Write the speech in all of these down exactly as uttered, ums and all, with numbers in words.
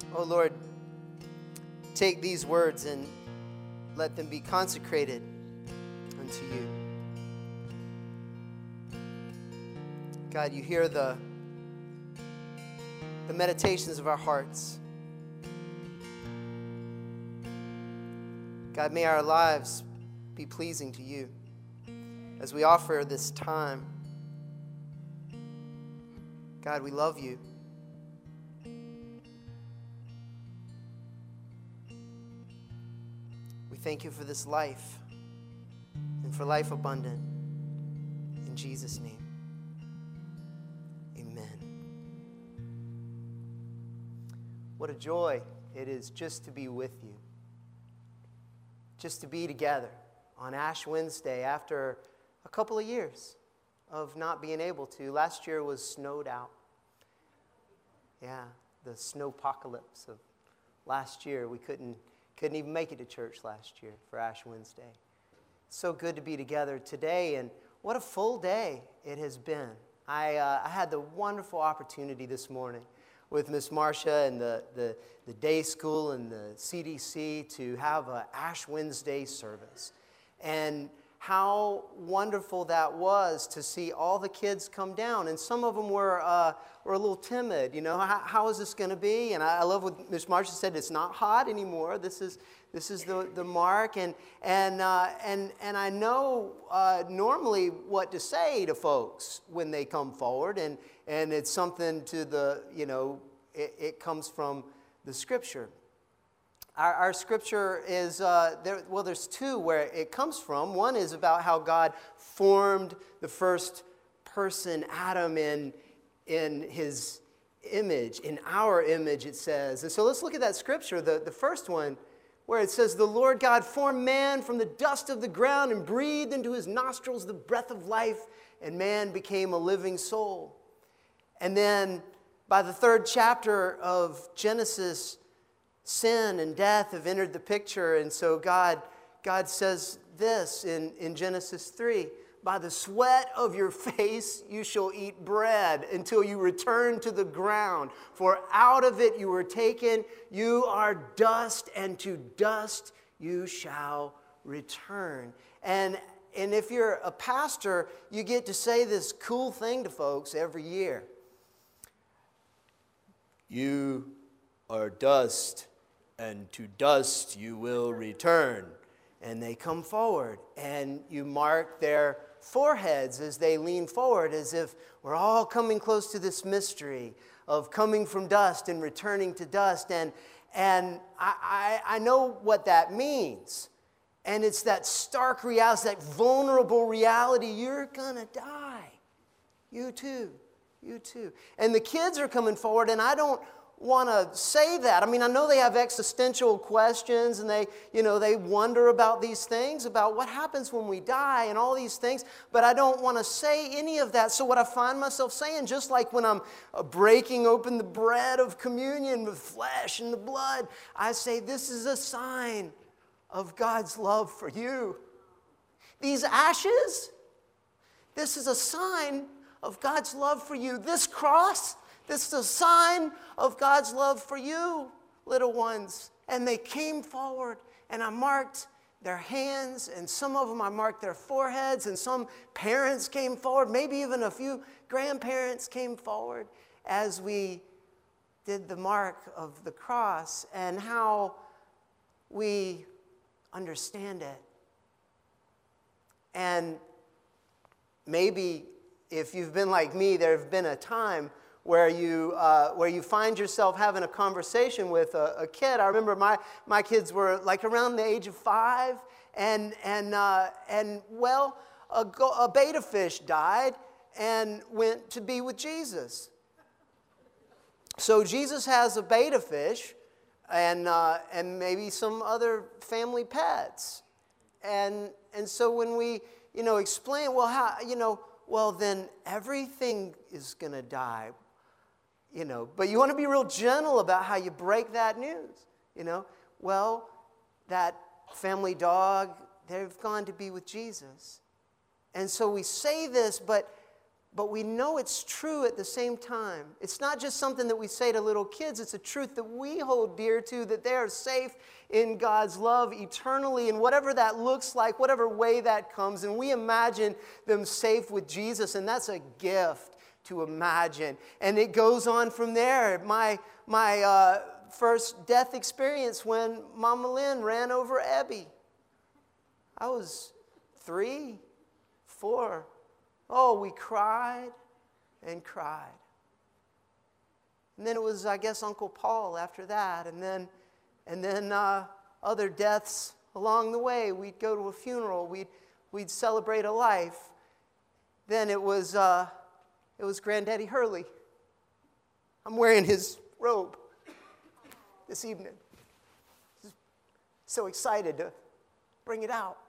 Oh Lord, take these words and let them be consecrated unto you. God, you hear the, the meditations of our hearts. God, may our lives be pleasing to you as we offer this time. God, we love you. We thank you for this life and for life abundant. In Jesus' name, amen. What a joy it is just to be with you. Just to be together on Ash Wednesday after a couple of years of not being able to. Last year was snowed out. Yeah, the snowpocalypse of last year. We couldn't couldn't even make it to church last year for Ash Wednesday. So good to be together today, and what a full day it has been. I uh, I had the wonderful opportunity this morning with Miss Marcia and the, the, the day school and the C D C to have a Ash Wednesday service. And how wonderful that was to see all the kids come down. And some of them were uh, were a little timid. You know, how, how is this going to be? And I, I love what Miss Marcia said. It's not hot anymore. This is this is the, the mark. And and uh, and and I know uh, normally what to say to folks when they come forward. And and it's something to the, you know, it, it comes from the Scripture. Our, our scripture is, uh, there, well, there's two where it comes from. One is about how God formed the first person, Adam, in, in his image, in our image, it says. And so let's look at that scripture, the, the first one, where it says, the Lord God formed man from the dust of the ground and breathed into his nostrils the breath of life, and man became a living soul. And then by the third chapter of Genesis, sin and death have entered the picture, and so God, God says this in, in Genesis three, by the sweat of your face you shall eat bread until you return to the ground, for out of it you were taken, you are dust, and to dust you shall return. And, and if you're a pastor, you get to say this cool thing to folks every year. You are dust, and to dust you will return. And they come forward, and you mark their foreheads as they lean forward, as if we're all coming close to this mystery of coming from dust and returning to dust. And, and I, I, I know what that means. And it's that stark reality, that vulnerable reality. You're going to die. You too. You too. And the kids are coming forward, and I don't want to say that. I mean, I know they have existential questions, and they, you know, they wonder about these things, about what happens when we die and all these things, but I don't want to say any of that. So what I find myself saying, just like when I'm breaking open the bread of communion with flesh and the blood, I say, this is a sign of God's love for you. These ashes, this is a sign of God's love for you. This cross, this is a sign of God's love for you, little ones. And they came forward, and I marked their hands, and some of them I marked their foreheads, and some parents came forward, maybe even a few grandparents came forward as we did the mark of the cross, and how we understand it. And maybe if you've been like me, there have been a time where you uh, where you find yourself having a conversation with a, a kid. I remember my, my kids were like around the age of five, and and uh, and well, a, go, a betta fish died and went to be with Jesus. So Jesus has a betta fish, and uh, and maybe some other family pets, and and so when we you know explain, well, how you know. Well, then everything is going to die, you know. But you want to be real gentle about how you break that news, you know. Well, that family dog, they've gone to be with Jesus. And so we say this, but but we know it's true at the same time. It's not just something that we say to little kids. It's a truth that we hold dear to, that they are safe in God's love eternally, and whatever that looks like, whatever way that comes. And we imagine them safe with Jesus, and that's a gift to imagine. And it goes on from there. My, my uh, first death experience when Mama Lynn ran over Abby. I was three, four. Oh, we cried and cried. And then it was, I guess, Uncle Paul after that. And then, and then uh, other deaths along the way. We'd go to a funeral. We'd, we'd celebrate a life. Then it was, uh, it was Granddaddy Hurley. I'm wearing his robe this evening. So excited to bring it out.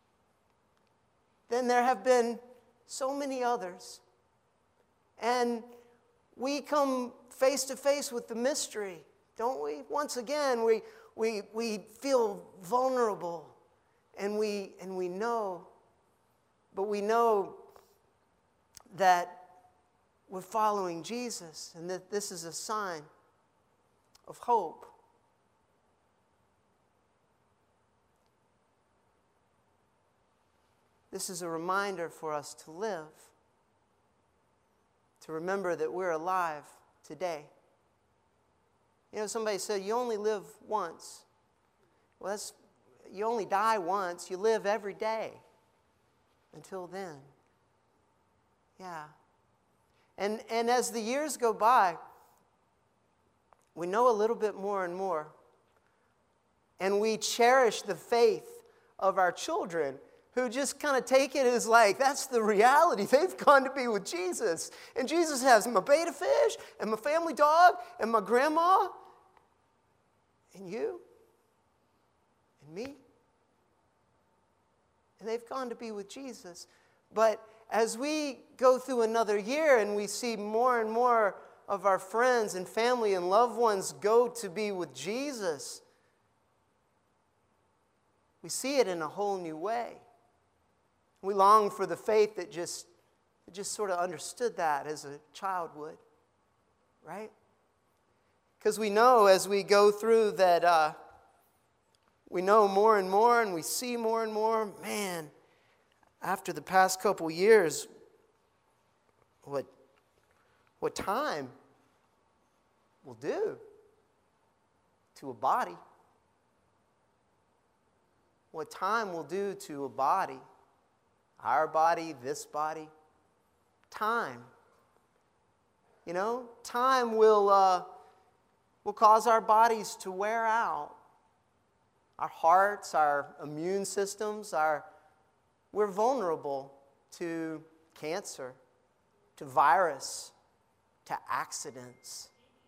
Then there have been so many others. And we come face to face with the mystery, don't we? Once again, we, we, we feel vulnerable, and we, and we know, but we know that we're following Jesus, and that this is a sign of hope. This is a reminder for us to live, to remember that we're alive today. You know, somebody said, you only live once. Well, that's, you only die once. You live every day until then. Yeah. And, and as the years go by, we know a little bit more and more. And we cherish the faith of our children, who just kind of take it as like, that's the reality. They've gone to be with Jesus. And Jesus has my betta fish, and my family dog, and my grandma, and you, and me. And they've gone to be with Jesus. But as we go through another year and we see more and more of our friends and family and loved ones go to be with Jesus, we see it in a whole new way. We long for the faith that just, that just sort of understood that as a child would, right? Because we know as we go through that uh, we know more and more and we see more and more. Man, after the past couple years, what, what time will do to a body. What time will do to a body. Our body, this body, time. You know, time will, uh, will cause our bodies to wear out. Our hearts, our immune systems, our, we're vulnerable to cancer, to virus, to accidents.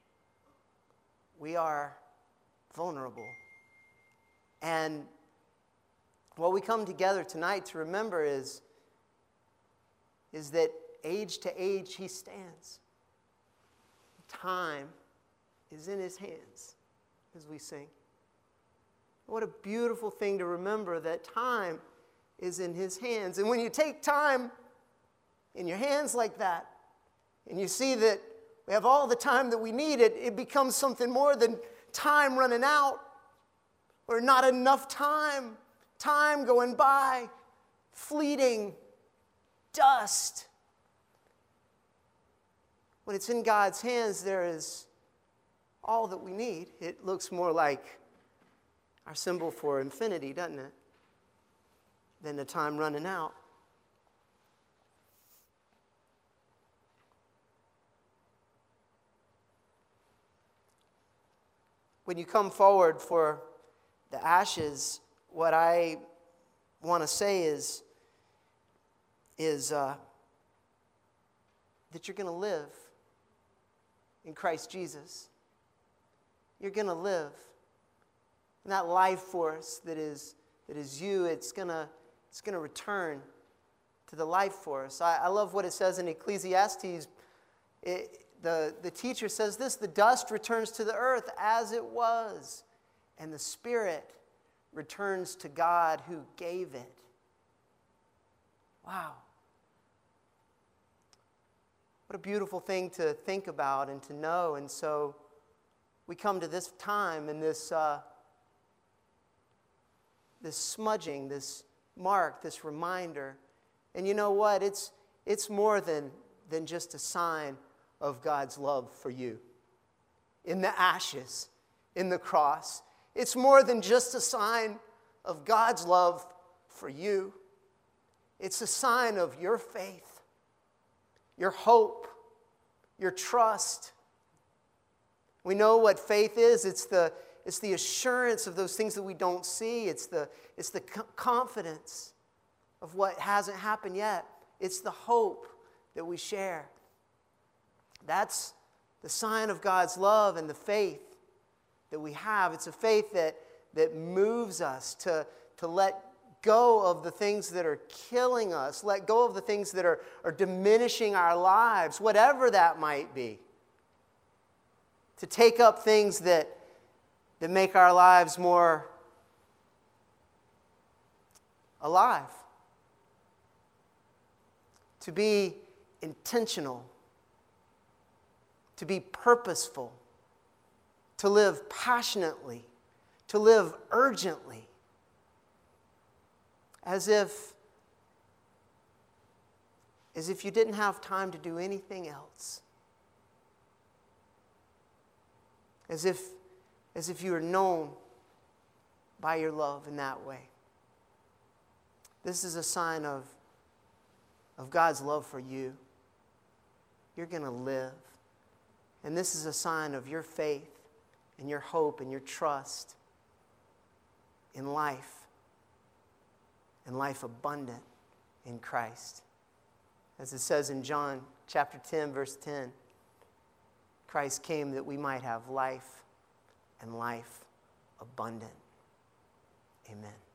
We are vulnerable. And what we come together tonight to remember is, is that age to age he stands. Time is in his hands as we sing. What a beautiful thing to remember, that time is in his hands. And when you take time in your hands like that, and you see that we have all the time that we need, it, it becomes something more than time running out, or not enough time. Time going by, fleeting, dust. When it's in God's hands, there is all that we need. It looks more like our symbol for infinity, doesn't it? Than the time running out. When you come forward for the ashes, what I want to say is, is uh, that you're going to live in Christ Jesus. You're going to live. And that life force that is, that is you, it's going to, it's going to return to the life force. I, I love what it says in Ecclesiastes. It, the, the teacher says this, the dust returns to the earth as it was, and the spirit returns to God who gave it. Wow. What a beautiful thing to think about and to know. And so we come to this time and this, uh, this smudging, this mark, this reminder. And you know what? It's, it's more than, than just a sign of God's love for you. In the ashes, in the cross. It's more than just a sign of God's love for you. It's a sign of your faith, your hope, your trust. We know what faith is. It's the, it's the assurance of those things that we don't see. It's the, it's the confidence of what hasn't happened yet. It's the hope that we share. That's the sign of God's love and the faith that we have. It's a faith that, that moves us to, to let go of the things that are killing us, let go of the things that are, are diminishing our lives, whatever that might be. To take up things that, that make our lives more alive. To be intentional. To be purposeful. To live passionately. To live urgently. As if, as if you didn't have time to do anything else. As if, as if you were known by your love in that way. This is a sign of, of God's love for you. You're going to live. And this is a sign of your faith and your hope and your trust in life. And life abundant in Christ. As it says in John chapter ten, verse ten, Christ came that we might have life and life abundant. Amen.